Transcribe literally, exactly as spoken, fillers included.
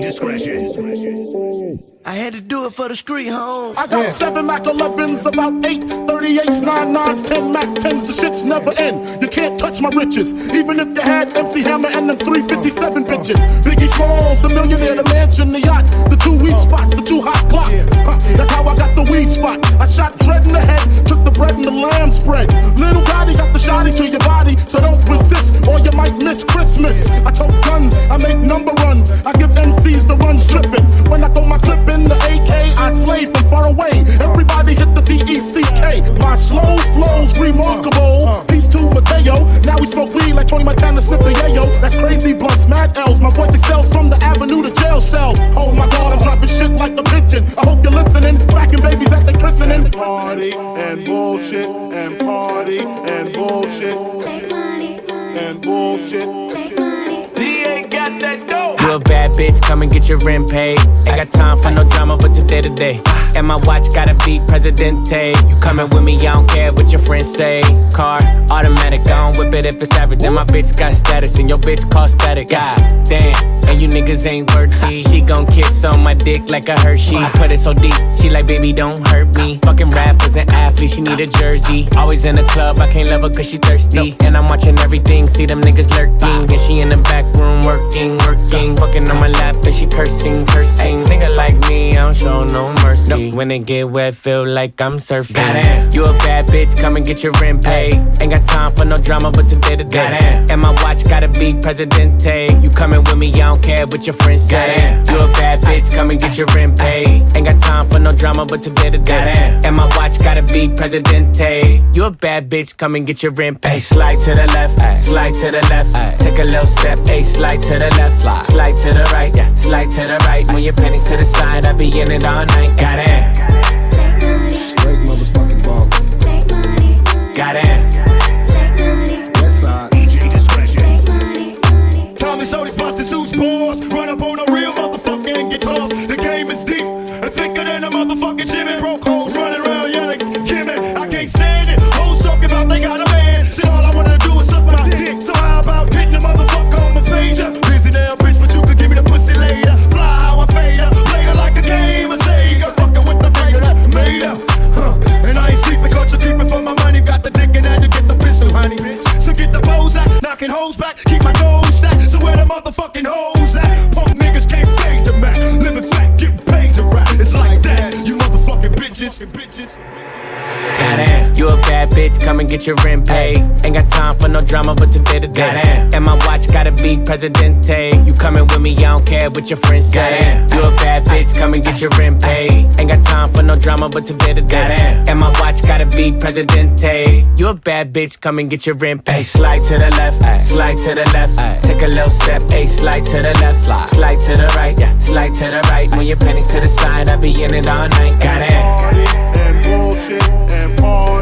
discretion. I had to do it for the street, home. I got yeah. seven Mac elevens, about eight thirty-eights, nine nines, ten Mac tens. The shits never end. You can't touch my riches, even if you had M C Hammer and them three fifty-seven bitches. Biggie Smalls, the millionaire, the mansion, the yacht, the two weed spots, the two hot clocks. Huh, that's how I got the weed spot. I shot dread in the head, took the bread and the lamb spread. Little Gotti got the shotty to your body, so don't resist or you might miss Christmas. I tote guns, I make number runs, I give M Cs the runs dripping. When I throw my clip in the A K, I slay from far away. Everybody hit the D E C K. My slow flow's remarkable. Peace to Mateo. Now we smoke weed like Tony Montana sniff the yayo. That's crazy blunts, mad L's. My voice excels from the avenue to jail cells. Oh my God, I'm dropping shit like a pigeon. I hope you're listening. Smacking babies at the christening. Party and bullshit and party and bullshit. Take money and bullshit. Take money. D A got that dope. You a bad bitch, come and get your rent paid. Ain't got time for no drama, but today to day. And my watch gotta be Presidente. You coming with me, I don't care what your friends say. Car, automatic, I don't whip it if it's average. Then my bitch got status, and your bitch call static. God damn, and you niggas ain't worthy. She gon' kiss on my dick like a Hershey. I put it so deep, she like, baby, don't hurt me. Fucking rappers and athletes, she need a jersey. Always in the club, I can't love her cause she thirsty. And I'm watching everything, see them niggas lurking. And she in the back room working, working. Fucking on my lap and she cursing, cursing. Nigga like me, I don't show no mercy. When it get wet, feel like I'm surfing. Goddamn. You a bad bitch, come and get your rent paid. Ain't got time for no drama, but today to day. Goddamn. And my watch gotta be Presidente. You coming with me, I don't care what your friends say. Goddamn. You a bad bitch, come and get your rent paid. Ain't got time for no drama, but today to day. Goddamn. And my watch gotta be Presidente. You a bad bitch, come and get your rent paid. Slide to the left, ay. Slide to the left, ay. Take a little step, ay. Slide to the left, slide. Slide to the right, yeah. Slide to the right. When your pennies to the side, I be in it all night. Goddamn. Take money. Straight motherfucking ball. Take money. Goddamn. Take money. West side. D J discretion. Take money. money. Tommy so these prostitutes pause. Run up on a real motherfucking guitars. The game is deep and thicker than a motherfucking Jimmy. Broke hoes running around yelling, Gimme. I can't stand it. Hoes talking about they got a man. Say all I wanna do is suck my dick. So how about hitting the motherfucker on my face? Busy now, bitch, but you could give me the pussy later. Fly how I fade up. Played her like a game of Sega. Fucking with the player that made her. Huh. And I ain't sleeping, caught you creeping for my money. Got the dick and now you get the pistol, honey, bitch. So get the bows out, knocking hoes back. Keep my gold stacked. So where the motherfucking hoes at? Punk niggas can't fade the Mac. Living fat, getting paid to rap. It's like that, you motherfucking bitches. bitches. Goddamn. You a bad bitch, come and get your rent paid. Ain't got time for no drama, but today to day. Goddamn. And my watch gotta be Presidente. You coming with me, I don't care what your friends say. Goddamn. You a bad bitch, come and get your rent paid. Ain't got time for no drama, but today to day. Goddamn. And my watch gotta be Presidente. You a bad bitch, come and get your rent paid. Slide to the left, ay. Slide to the left, ay. Take a little step, ay. Slide to the left, slide. Slide to the right, yeah. Slide to the right. When your pennies to the side, I be in it all night. Goddamn. Party and bullshit and party.